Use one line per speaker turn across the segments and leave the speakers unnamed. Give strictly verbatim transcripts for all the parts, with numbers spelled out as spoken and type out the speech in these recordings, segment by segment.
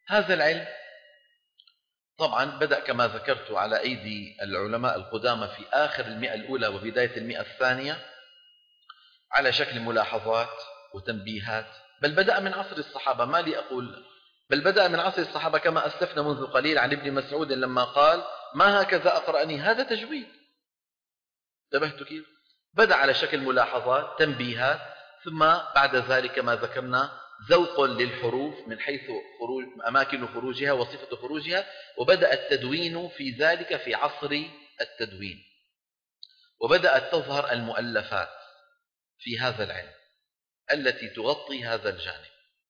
هذا العلم طبعا بدأ كما ذكرت على أيدي العلماء القدامى في آخر المئة الأولى وبداية المئة الثانية على شكل ملاحظات وتنبيهات، بل بدأ من عصر الصحابة. ما لي أقول بل بدأ من عصر الصحابة كما أسلفنا منذ قليل عن ابن مسعود لما قال: ما هكذا أقرأني، هذا تجويد. انتبهت كيف؟ بدأ على شكل ملاحظات تنبيهات، ثم بعد ذلك ما ذكرنا ذوق للحروف من حيث خروج أماكن خروجها وصفة خروجها، وبدأ التدوين في ذلك في عصر التدوين، وبدأت تظهر المؤلفات في هذا العلم التي تغطي هذا الجانب.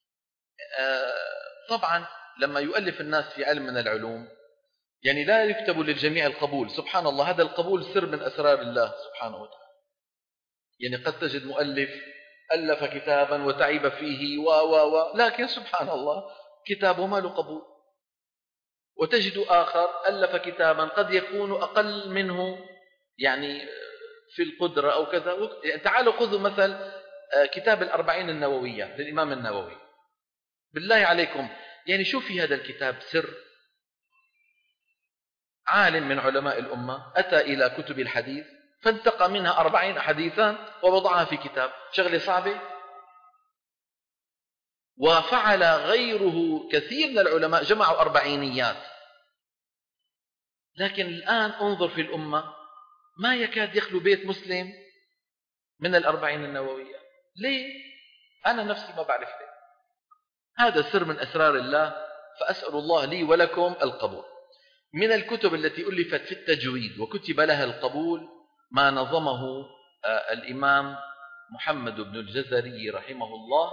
طبعا لما يؤلف الناس في علم من العلوم يعني لا يكتب للجميع القبول، سبحان الله، هذا القبول سر من أسرار الله سبحانه وتعالى. يعني قد تجد مؤلف ألف كتابا وتعب فيه و و و لكن سبحان الله كتابه ما له قبول، وتجد آخر ألف كتابا قد يكون أقل منه يعني في القدرة أو كذا. يعني تعالوا خذوا مثل كتاب الأربعين النووية للإمام النووي، بالله عليكم يعني شوف في هذا الكتاب سر. عالم من علماء الأمة أتى إلى كتب الحديث فانتقى منها أربعين حديثا ووضعها في كتاب، شغلة صعبة. وفعل غيره كثير من العلماء جمعوا أربعينيات، لكن الآن انظر في الأمة ما يكاد يخلو بيت مسلم من الأربعين النووية. ليه؟ أنا نفسي ما بعرف ليه. هذا سر من أسرار الله، فأسأل الله لي ولكم القبول. من الكتب التي ألفت في التجويد وكتب لها القبول ما نظمه الإمام محمد بن الجزري رحمه الله،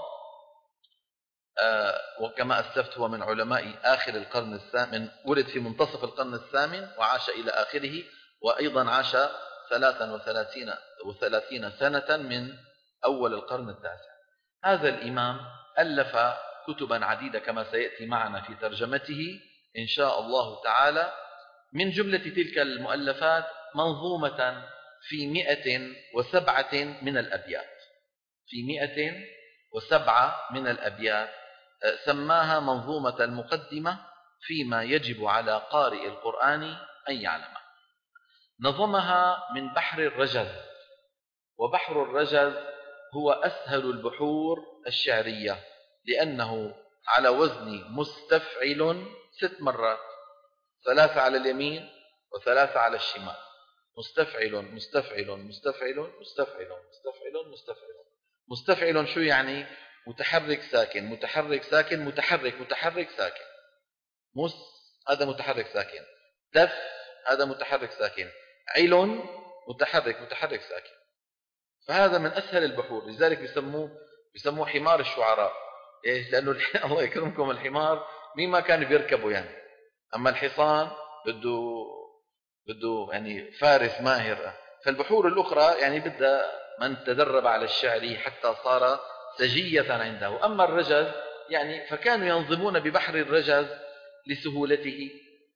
وكما أسلفت هو من علماء آخر القرن الثامن، ولد في منتصف القرن الثامن وعاش إلى آخره، وأيضا عاش ثلاثا وثلاثين, وثلاثين سنة من أول القرن التاسع. هذا الإمام ألف كتبا عديدة كما سيأتي معنا في ترجمته إن شاء الله تعالى. من جملة تلك المؤلفات منظومة في مئة وسبعة من الأبيات، في مئة وسبعة من الأبيات سماها منظومة المقدمة فيما يجب على قارئ القرآن أن يعلمه. نظمها من بحر الرجز، وبحر الرجز هو أسهل البحور الشعرية لأنه على وزن مستفعل ست مرات، ثلاثة على اليمين وثلاثة على الشمال. مستفعل مستفعل مستفعل مستفعل مستفعل مستفعل. مستفعل شو يعني؟ متحرك ساكن متحرك ساكن متحرك متحرك ساكن. مس هذا متحرك ساكن، تف هذا متحرك ساكن، عل متحرك متحرك ساكن. فهذا من أسهل البحور، لذلك بيسموه بيسموه حمار الشعراء. إيش؟ لأنه الله يكرمكم الحمار مين ما كان بيركبه يعني، أما الحصان بده بده يعني فارس ماهر. فالبحور الأخرى يعني بدها من تدرب على الشعر حتى صار سجية عنده. أما الرجز يعني فكانوا ينظمون ببحر الرجز لسهولته،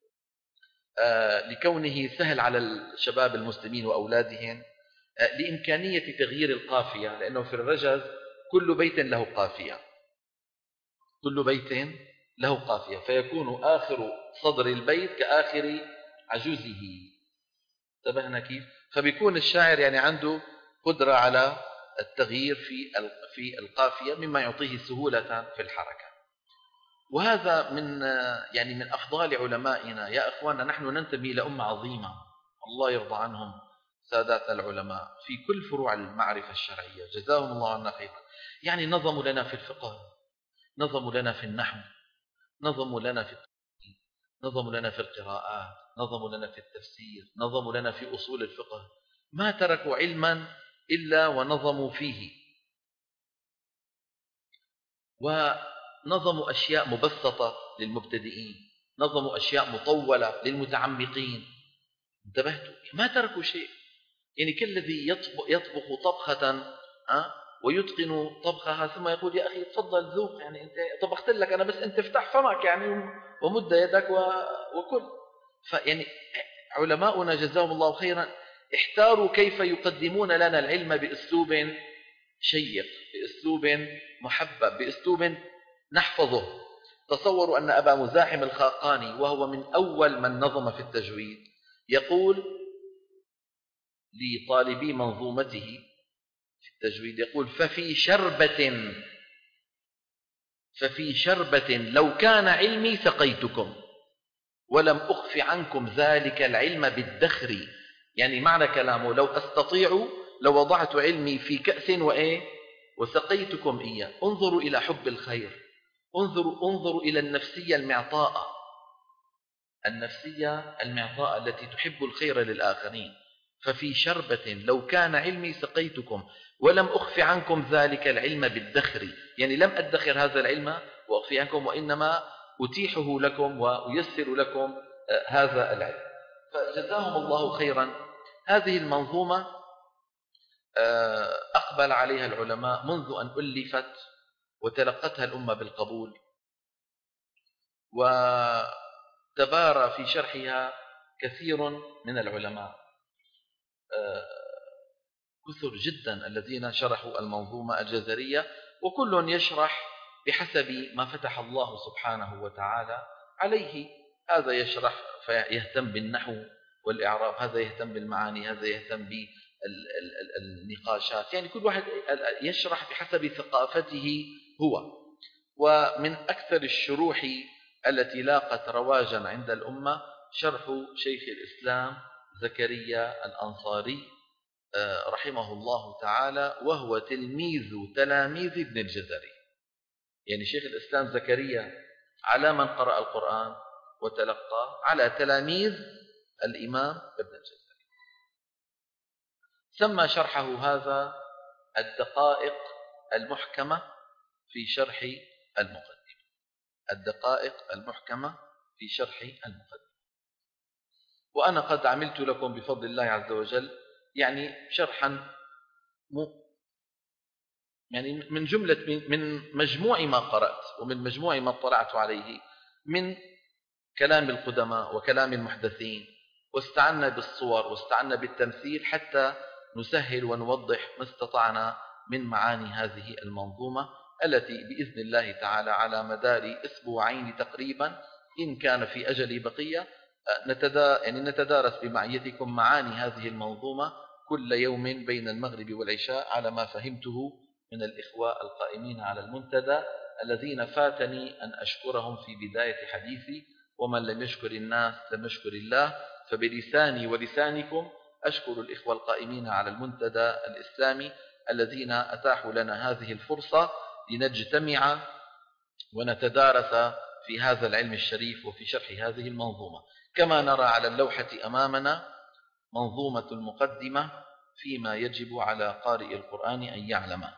آه لكونه سهل على الشباب المسلمين وأولادهم، آه لإمكانية تغيير القافية، لأنه في الرجز كل بيت له قافية، كل بيت له قافية، فيكون آخر صدر البيت كآخر عجوزه. انتبهنا كيف؟ فبيكون الشاعر يعني عنده قدرة على التغيير في في القافية مما يعطيه سهولة في الحركة. وهذا من يعني من أفضال علمائنا يا أخوانا. نحن ننتمي إلى أمة عظيمة الله يرضى عنهم سادات العلماء في كل فروع المعرفة الشرعية، جزاهم الله عنا خيرا. يعني نظموا لنا في الفقه، نظموا لنا في النحو، نظموا لنا في التفسير، نظموا لنا في القراءات، نظموا لنا في التفسير، نظموا لنا في أصول الفقه. ما تركوا علما إلا ونظموا فيه. ونظموا أشياء مبسطة للمبتدئين، نظموا أشياء مطولة للمتعمقين. انتبهتوا؟ ما تركوا شيء. يعني كالذي يطبخ, يطبخ طبخة أه؟ ويتقن طبخها ثم يقول يا أخي تفضل ذوق، يعني أنت طبخت لك أنا بس أنت افتح فمك يعني ومد يدك وكل. فيعني علماؤنا جزاهم الله خيرا احتاروا كيف يقدمون لنا العلم بأسلوب شيق، بأسلوب محبب، بأسلوب نحفظه. تصوروا أن أبا مزاحم الخاقاني وهو من أول من نظم في التجويد يقول لطالبي منظومته في التجويد، يقول ففي شربة ففي شربة لو كان علمي سقيتكم ولم أخف عنكم ذلك العلم بالدخر. يعني معنى كلامه لو أستطيع لو وضعت علمي في كأس وإيه وسقيتكم إياه. انظروا إلى حب الخير، انظروا, انظروا إلى النفسية المعطاءة، النفسية المعطاءة التي تحب الخير للآخرين. ففي شربة لو كان علمي سقيتكم ولم أخف عنكم ذلك العلم بالدخر. يعني لم أدخر هذا العلم وأخفي عنكم، وإنما أتيحه لكم وأيسر لكم هذا العلم. فجزاهم الله خيرا. هذه المنظومة أقبل عليها العلماء منذ أن ألفت وتلقتها الأمة بالقبول، وتبارى في شرحها كثير من العلماء، كثر جدا الذين شرحوا المنظومة الجزرية، وكل يشرح بحسب ما فتح الله سبحانه وتعالى عليه. هذا يشرح فيهتم بالنحو والإعراب، هذا يهتم بالمعاني، هذا يهتم بالنقاشات، يعني كل واحد يشرح بحسب ثقافته هو. ومن أكثر الشروح التي لاقت رواجا عند الأمة شرح شيخ الإسلام زكريا الأنصاري رحمه الله تعالى، وهو تلميذ تلاميذ ابن الجزري. يعني شيخ الإسلام زكريا على من قرأ القرآن وتلقى على تلاميذ الإمام ابن الجزري. سمى شرحه هذا الدقائق المحكمة في شرح المقدمة. الدقائق المحكمة في شرح المقدمة. وأنا قد عملت لكم بفضل الله عز وجل يعني شرحا م... يعني من جملة من مجموع ما قرأت ومن مجموع ما اطلعت عليه من كلام القدماء وكلام المحدثين، واستعنا بالصور واستعنا بالتمثيل حتى نسهل ونوضح ما استطعنا من معاني هذه المنظومة، التي بإذن الله تعالى على مدار أسبوعين تقريبا إن كان في أجل بقية نتدا يعني نتدارس بمعيتكم معاني هذه المنظومة كل يوم بين المغرب والعشاء، على ما فهمته من الإخوة القائمين على المنتدى الذين فاتني أن أشكرهم في بداية حديثي. ومن لم يشكر الناس لم يشكر الله، فبلساني ولسانكم أشكر الإخوة القائمين على المنتدى الإسلامي الذين أتاحوا لنا هذه الفرصة لنجتمع ونتدارس في هذا العلم الشريف وفي شرح هذه المنظومة. كما نرى على اللوحة أمامنا منظومة المقدمة فيما يجب على قارئ القرآن أن يعلمه،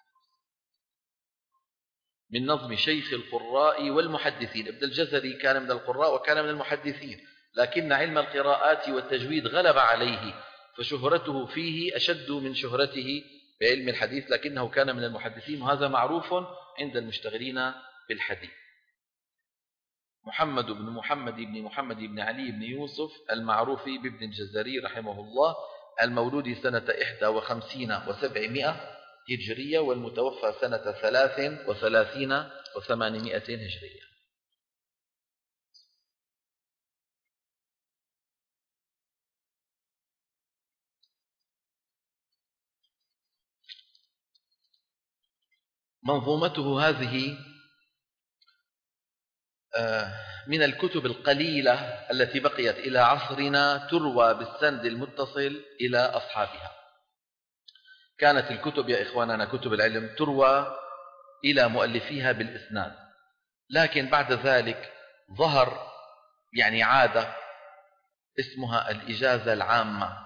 من نظم شيخ القراء والمحدثين. ابن الجزري كان من القراء وكان من المحدثين، لكن علم القراءات والتجويد غلب عليه، فشهرته فيه أشد من شهرته بعلم الحديث، لكنه كان من المحدثين، وهذا معروف عند المشتغلين بالحديث. محمد بن محمد بن محمد بن علي بن يوسف المعروف بابن الجزري رحمه الله، المولود سنة إحدى وخمسين وسبعمائة هجرية، والمتوفى سنة ثلاث وثلاثين وثمانمائة هجرية. منظومته هذه من الكتب القليلة التي بقيت إلى عصرنا تروى بالسند المتصل إلى أصحابها. كانت الكتب يا إخواننا كتب العلم تروى إلى مؤلفيها بالإسناد، لكن بعد ذلك ظهر يعني عادة اسمها الإجازة العامة.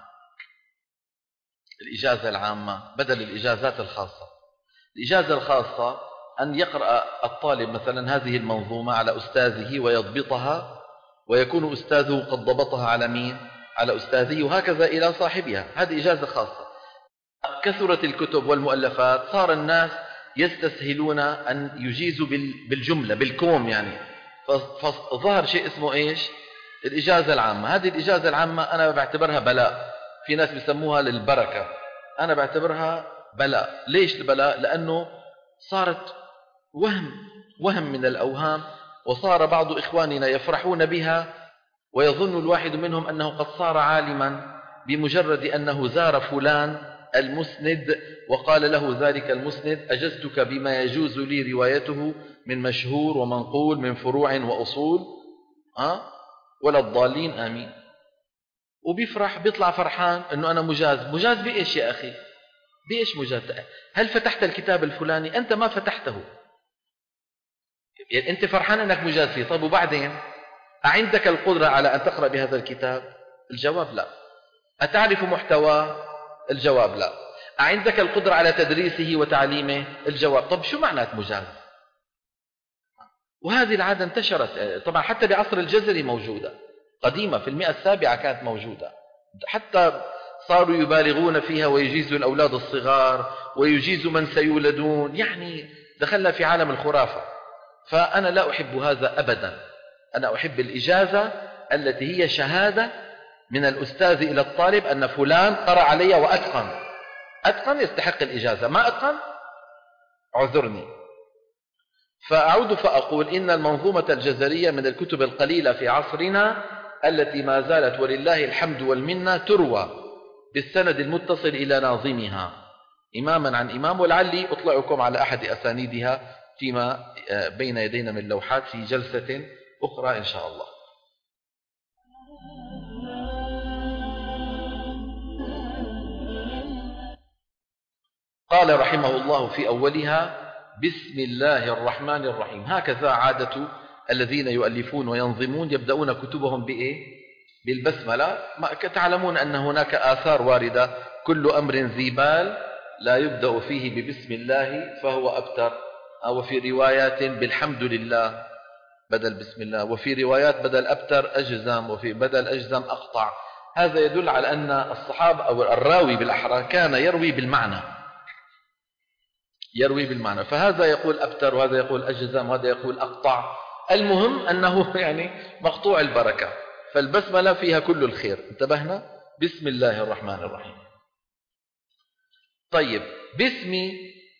الإجازة العامة بدل الإجازات الخاصة. الإجازة الخاصة أن يقرأ الطالب مثلا هذه المنظومة على أستاذه ويضبطها، ويكون أستاذه قد ضبطها على مين؟ على أستاذه، وهكذا إلى صاحبها. هذه إجازة خاصة. كثرت الكتب والمؤلفات، صار الناس يستسهلون أن يجيزوا بالجملة بالكوم يعني، فظهر شيء اسمه إيش؟ الإجازة العامة. هذه الإجازة العامة أنا بعتبرها بلاء، في ناس بيسموها للبركة، أنا بعتبرها بلاء. ليش البلاء؟ لأنه صارت وهم وهم من الأوهام وصار بعض إخواننا يفرحون بها ويظن الواحد منهم أنه قد صار عالما بمجرد أنه زار فلان المسند وقال له ذلك المسند أجزتك بما يجوز لي روايته من مشهور ومنقول من فروع وأصول أه؟ ولا الضالين آمين. وبيفرح بيطلع فرحان أنه أنا مجاز. مجاز بإيش يا أخي؟ بإيش مجاز؟ هل فتحت الكتاب الفلاني؟ أنت ما فتحته، يعني أنت فرحان أنك مجاز فيه. طيب وبعدين أعندك القدرة على أن تقرأ بهذا الكتاب؟ الجواب لا. أتعرف محتواه؟ الجواب لا. أعندك القدرة على تدريسه وتعليمه؟ الجواب. طب شو معنات مجاز؟ وهذه العادة انتشرت طبعا حتى بعصر الجزري موجودة قديمة، في المئة السابعة كانت موجودة، حتى صاروا يبالغون فيها ويجيزوا الأولاد الصغار ويجيزوا من سيولدون، يعني دخلنا في عالم الخرافة. فأنا لا أحب هذا أبدا. أنا أحب الإجازة التي هي شهادة من الأستاذ إلى الطالب أن فلان قرأ علي وأتقن. أتقن يستحق الإجازة، ما أتقن عذرني. فأعود فأقول إن المنظومة الجزرية من الكتب القليلة في عصرنا التي ما زالت ولله الحمد والمنة تروى بالسند المتصل إلى ناظمها إماما عن إمام، ولعلي أطلعكم على أحد أسانيدها فيما بين يدينا من لوحات في جلسة أخرى إن شاء الله. قال رحمه الله في أولها: بسم الله الرحمن الرحيم. هكذا عادة الذين يؤلفون وينظمون، يبدأون كتبهم بإيه؟ بالبسملة. تعلمون أن هناك آثار واردة: كل أمر ذي بال لا يبدأ فيه ببسم الله فهو أبتر، أو في روايات بالحمد لله بدل بسم الله، وفي روايات بدل أبتر أجزم، وفي بدل أجزم أقطع. هذا يدل على أن الصحابة أو الراوي بالأحرى كان يروي بالمعنى، يروي بالمعنى. فهذا يقول أبتر وهذا يقول أجزم وهذا يقول أقطع، المهم أنه يعني مقطوع البركة. فالبسملة فيها كل الخير. انتبهنا؟ بسم الله الرحمن الرحيم. طيب باسمي،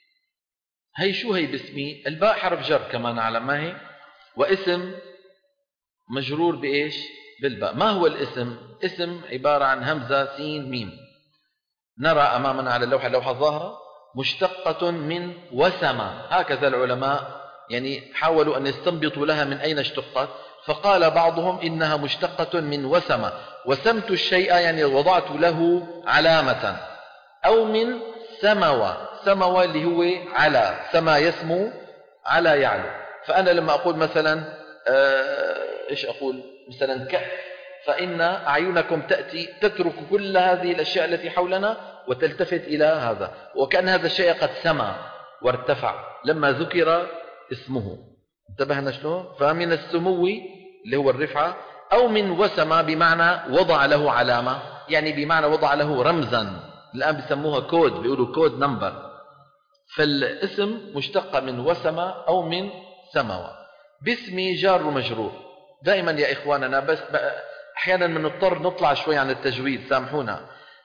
هي شو هي باسمي؟ الباء حرف جر كما نعلم، ما هي؟ واسم مجرور بإيش؟ بالباء. ما هو الاسم؟ اسم عبارة عن همزة سين ميم. نرى أمامنا على اللوحة، اللوحة الظاهرة، مشتقة من وسمة. هكذا العلماء يعني حاولوا أن يستنبطوا لها من أين اشتقت، فقال بعضهم إنها مشتقة من وسمة. وسمت الشيء يعني وضعت له علامة. أو من سموة، سموة اللي هو على، سما يسمو على يعلو. فأنا لما أقول مثلا آه إيش أقول مثلا كأس، فإن أعينكم تأتي تترك كل هذه الأشياء التي حولنا وتلتفت إلى هذا، وكأن هذا الشيء قد سما وارتفع لما ذكر اسمه. انتبهنا شلون؟ فمن السمو اللي هو الرفعة، أو من وسم بمعنى وضع له علامة، يعني بمعنى وضع له رمزا. الآن بيسموها كود، بيقولوا كود نمبر. فالاسم مشتق من وسم أو من سموة. باسمي جار ومجرور. دائما يا إخواننا، بس أحيانا بنضطر نطلع شوي عن التجويد، سامحونا.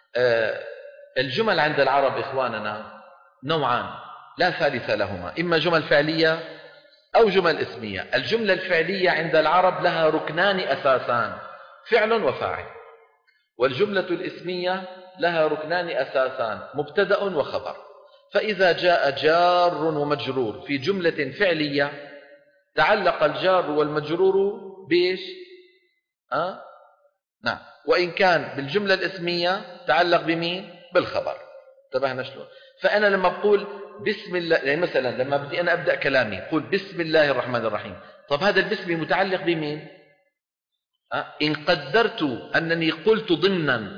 الجمل عند العرب إخواننا نوعان لا ثالث لهما: إما جمل فعلية أو جمل اسمية. الجملة الفعلية عند العرب لها ركنان أساسان: فعل وفاعل. والجملة الاسمية لها ركنان أساسان: مبتدأ وخبر. فإذا جاء جار ومجرور في جملة فعلية تعلق الجار والمجرور بإيش؟ أه؟ نعم. وإن كان بالجملة الاسمية تعلق بمين؟ بالخبر. انتبهنا شلون؟ فأنا لما بقول بسم الله، يعني مثلا لما بدي أنا أبدأ كلامي قول بسم الله الرحمن الرحيم. طب هذا البسم متعلق بمين؟ أه؟ إن قدرت أنني قلت ضمنا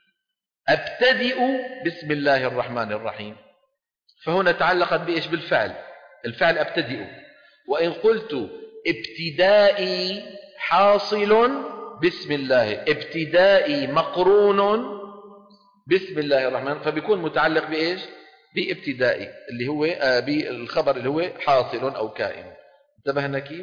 أبتدئ بسم الله الرحمن الرحيم، فهنا تعلقت بإيش؟ بالفعل. الفعل أبتدئ. وإن قلت ابتدائي حاصل بسم الله، ابتدائي مقرون بسم الله الرحمن، فبيكون متعلق بإيش؟ بابتدائي اللي هو آه بالخبر اللي هو حاصل أو كائن. انتبهنا كيف؟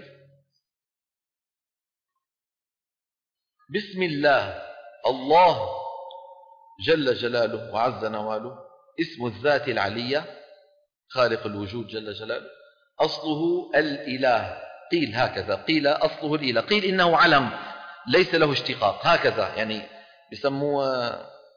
بسم الله. الله جل جلاله وعز نواله اسم الذات العلية خالق الوجود جل جلاله، أصله الإله قيل هكذا، قيل أصله الإله، قيل إنه علم ليس له اشتقاق، هكذا يعني بسموه،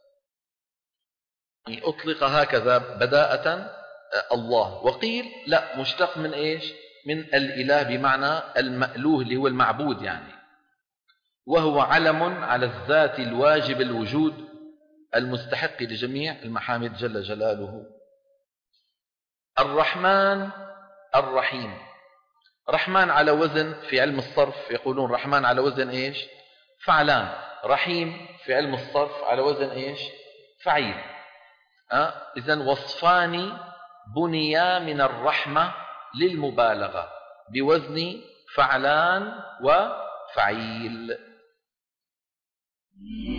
يعني أطلق هكذا بداءة الله. وقيل لا، مشتق من إيش؟ من الإله بمعنى المألوه اللي هو المعبود يعني، وهو علم على الذات الواجب الوجود المستحق لجميع المحامد جل جلاله. الرحمن الرحيم، رحمن على وزن في علم الصرف يقولون رحمن على وزن إيش؟ فعلان. رحيم في علم الصرف على وزن إيش؟ فعيل. أه؟ إذن وصفان بنيا من الرحمة للمبالغة بوزن فعلان وفعيل.